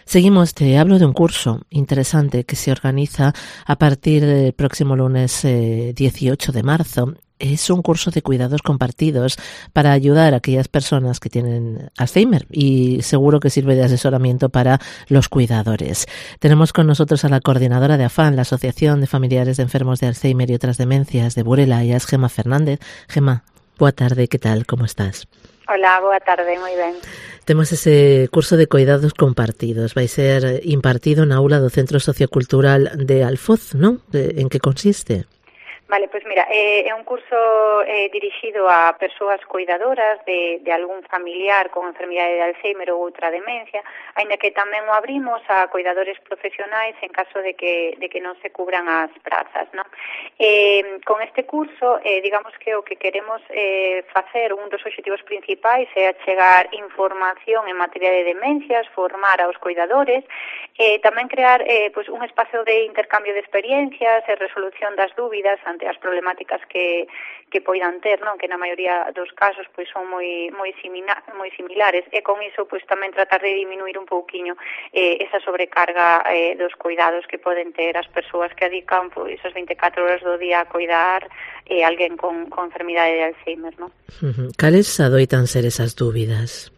Seguimos, te hablo de un curso interesante que se organiza a partir del próximo lunes 18 de marzo. Es un curso de cuidados compartidos para ayudar a aquellas personas que tienen Alzheimer y seguro que sirve de asesoramiento para los cuidadores. Tenemos con nosotros a la coordinadora de AFAN, la Asociación de Familiares de Enfermos de Alzheimer y otras demencias de Burela, ella es Gemma Fernández. Gemma, boa tarde, ¿qué tal? ¿Cómo estás? Hola, boa tarde, moi ben. Temos ese curso de cuidados compartidos. Vai ser impartido na aula do Centro Sociocultural de Alfoz, non? En que consiste? Vale, pois mira, é un curso dirixido a persoas cuidadoras de algún familiar con enfermidade de Alzheimer ou outra demencia, aínda que tamén o abrimos a cuidadores profesionais en caso de que non se cubran as prazas, non? Con este curso, digamos que o que queremos facer, un dos obxectivos principais é achegar información en materia de demencias, formar aos cuidadores, tamén crear pois un espacio de intercambio de experiencias e resolución das dúbidas ante as problemáticas que poidan ter, non? Que na maioría dos casos pois son moi similares e con iso pois tamén tratar de diminuir un pouquiño esa sobrecarga dos cuidados que poden ter as persoas que dedican pois as 24 horas do día a cuidar alguén con enfermidade de Alzheimer, non? Cales adoitan ser esas dúbidas?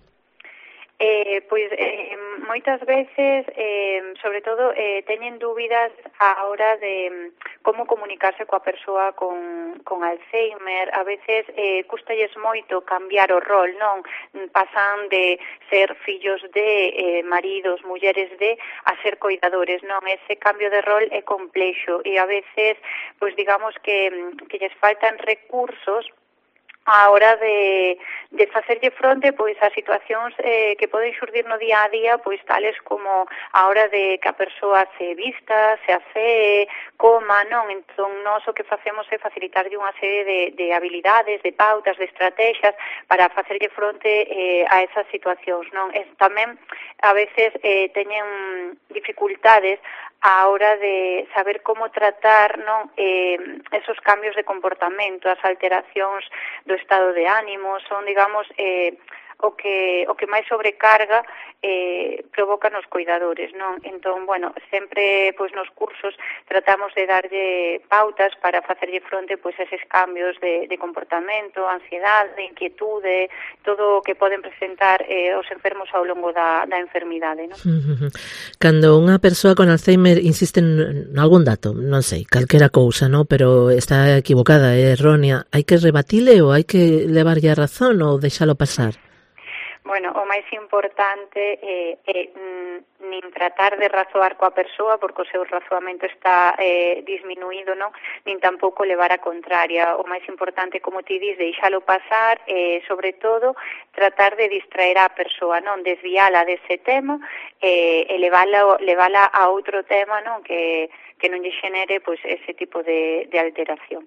Moitas veces, sobre todo, teñen dúbidas á hora de como comunicarse coa persoa con Alzheimer. A veces custalles moito cambiar o rol, non? Pasan de ser fillos de, maridos, mulleres de, a ser coidadores, non? Ese cambio de rol é complexo e a veces, pois digamos que lles faltan recursos a hora de facerlle fronte pois a situacións que poden xurdir no día a día, pois tales como a hora de que a persoa se vista, se afee, coma, non? Entón, nós o que facemos é facilitarlle unha serie de habilidades, de pautas, de estrategias para facerlle fronte a esas situacións, non? Tamén, a veces, teñen dificultades a hora de saber como tratar, non, esos cambios de comportamento, as alteracións do estado de ánimo, son, digamos, o que máis sobrecarga provoca nos cuidadores, non? Entón, bueno, sempre pois nos cursos tratamos de darlle pautas para facerlle fronte pois eses cambios de comportamento, ansiedade, inquietude, todo o que poden presentar os enfermos ao longo da enfermidade, non? Cando unha persoa con Alzheimer insiste en algún dato, non sei, calquera cousa, non? Pero está equivocada, é errónea, hai que rebatile ou hai que levarlle a razón ou deixalo pasar? Bueno, o máis importante é nin tratar de razoar coa persoa porque o seu razoamento está disminuído, non? Nin tampouco levar a contraria. O máis importante, como ti dis, deixalo pasar, sobre todo tratar de distraer a persoa, non? Desviala dese tema e levala a outro tema, non? Que non lle xenere pois ese tipo de alteración.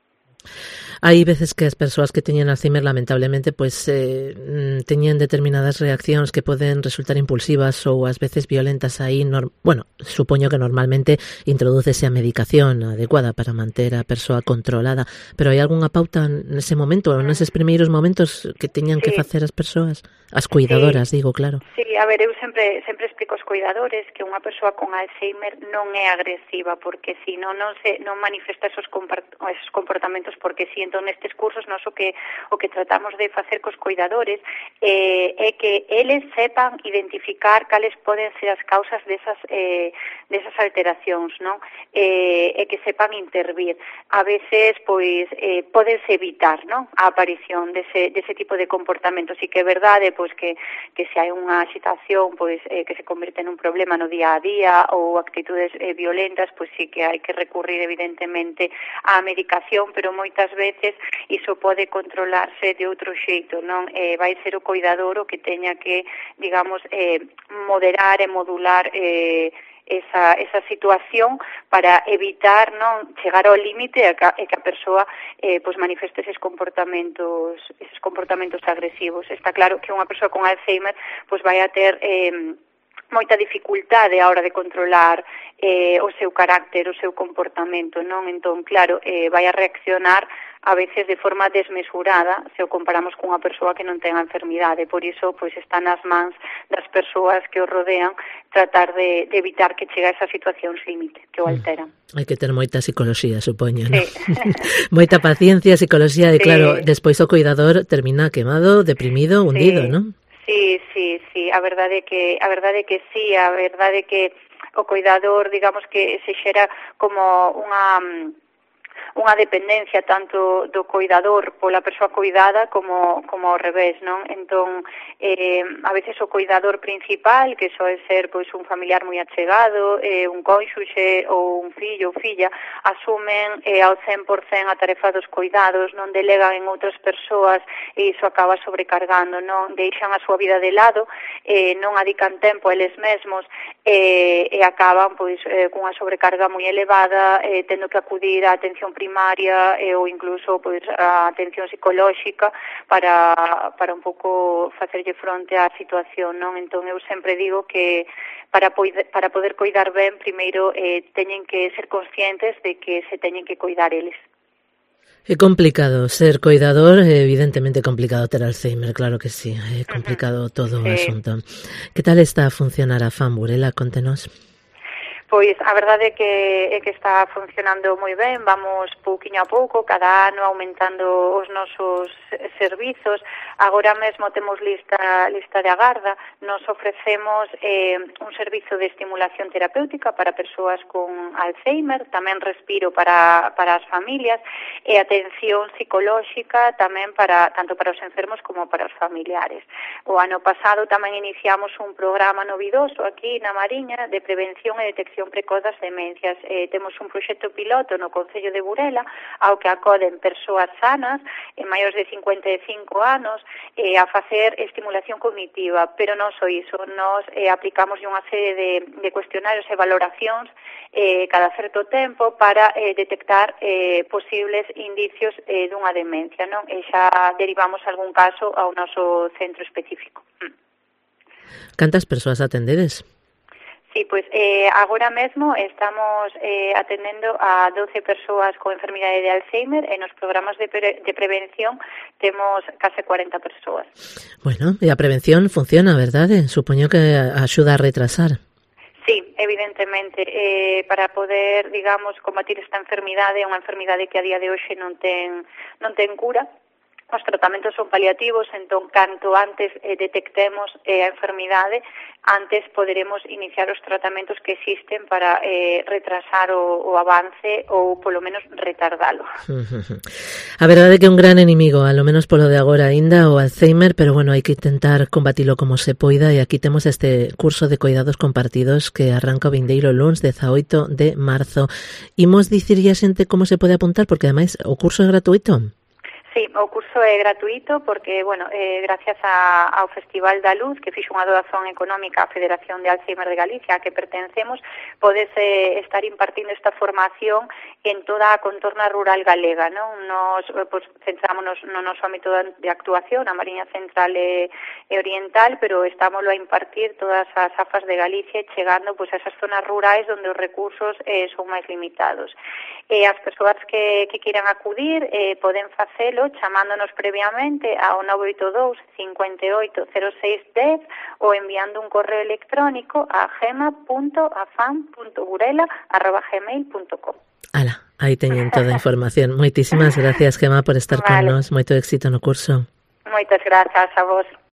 Hai veces que as persoas que teñen Alzheimer lamentablemente pois teñen determinadas reaccións que poden resultar impulsivas ou ás veces violentas aí, supoño que normalmente introdúcese a medicación adecuada para manter a persoa controlada, pero hai algunha pauta nese momento, neses primeiros momentos que teñan que facer as persoas, as cuidadoras, digo, claro. Sí, a ver, eu sempre explico aos cuidadores que unha persoa con Alzheimer non é agresiva porque si non manifesta esos comportamentos porque si. Entón, nestes cursos, nós o que tratamos de facer cos cuidadores é que eles sepan identificar cales poden ser as causas desas alteracións, non? E que sepan intervir. A veces, pois, podense evitar, non? A aparición dese tipo de comportamentos. E que é verdade, pois, que se hai unha situación, pois, que se converte en un problema no día a día ou actitudes violentas, pois sí que hai que recurrir, evidentemente, á medicación, pero moitas veces iso pode controlarse de outro xeito, non? Vai ser o cuidador o que teña que, digamos, moderar e modular esa situación para evitar, non, chegar ao límite e que a persoa pois manifeste eses comportamentos agresivos. Está claro que unha persoa con Alzheimer pois vai a ter moita dificultade a hora de controlar o seu carácter, o seu comportamento, non? Entón, claro, vai a reaccionar a veces de forma desmesurada se o comparamos cunha persoa que non ten a enfermidade. Por iso, pois, está nas mans das persoas que o rodean tratar de evitar que chegue a esas situacións límite que o alteran. Hai que ter moita psicoloxía, supoño, non? Sí. Moita paciencia, psicoloxía, e claro, despois o cuidador termina quemado, deprimido, hundido, non? Sí, a verdade que sí, a verdade que o cuidador, digamos que se xera como unha dependencia tanto do cuidador pola persoa cuidada como ao revés, non? Entón, a veces o cuidador principal, que soe ser pois un familiar moi achegado, un cónxuxe ou un fillo ou filla, asumen ao 100% a tarefa dos cuidados, non delegan en outras persoas e iso acaba sobrecargando, non? Deixan a súa vida de lado, non adican tempo a eles mesmos e acaban pois cunha sobrecarga moi elevada, tendo que acudir á atención primaria ou incluso pois a atención psicolóxica para un pouco facerlle fronte á situación, non? Entón eu sempre digo que para poder cuidar ben, primeiro teñen que ser conscientes de que se teñen que cuidar eles. É complicado ser cuidador, evidentemente complicado ter Alzheimer, claro que sí, é complicado todo o asunto. Que tal está a funcionar a FAM, Burela? Contenos. Pois a verdade é que está funcionando moi ben, vamos pouquiño a pouco, cada ano aumentando os nosos servizos. Agora mesmo temos lista de agarda, nos ofrecemos un servizo de estimulación terapéutica para persoas con Alzheimer, tamén respiro para as familias e atención psicolóxica tamén tanto para os enfermos como para os familiares. O ano pasado tamén iniciamos un programa novidoso aquí na Mariña de prevención e detección precoz das demencias. Temos un proxecto piloto no Concello de Burela ao que acoden persoas sanas maiores de 55 anos a facer estimulación cognitiva, pero non só iso, nos aplicamos unha serie de cuestionarios e valoracións cada certo tempo para detectar posibles indicios dunha demencia, non? E xa derivamos algún caso ao noso centro específico. Cantas persoas atendedes? Sí, pois agora mesmo estamos atendendo a 12 persoas con enfermidade de Alzheimer e nos programas de prevención temos case 40 persoas. Bueno, e a prevención funciona, verdade? Supoño que axuda a retrasar. Sí, evidentemente, para poder, digamos, combatir esta enfermidade, unha enfermidade que a día de hoxe non ten cura. Os tratamentos son paliativos, entón, canto antes detectemos a enfermidade, antes poderemos iniciar os tratamentos que existen para retrasar o avance ou, polo menos, retardalo. A verdade é que é un gran enemigo, a lo menos polo de agora aínda, o Alzheimer, pero, bueno, hai que intentar combatilo como se poida, e aquí temos este curso de cuidados compartidos que arranca o vindeiro luns 18 de marzo. Imos dicirlle a xente como se pode apuntar, porque, ademais, o curso é gratuito? Sí, o curso é gratuito porque, bueno, gracias ao Festival da Luz, que fixo unha doazón económica á Federación de Alzheimer de Galicia, a que pertencemos, podes estar impartindo esta formación en toda a contorna rural galega, non? Nos centrámonos no noso ámbito de actuación, a Mariña Central e Oriental, pero estámoslo a impartir todas as afas de Galicia, chegando a esas zonas rurais onde os recursos son máis limitados. As persoas que queiran acudir poden facelo chamándonos previamente ao 982 58 06 10 ou enviando un correo electrónico a gema.afam.burela@gmail.com. Ala, aí teñen toda a información. Moitísimas gracias, Gema, por estar con nos. Moito éxito no curso. Moitas grazas a vos.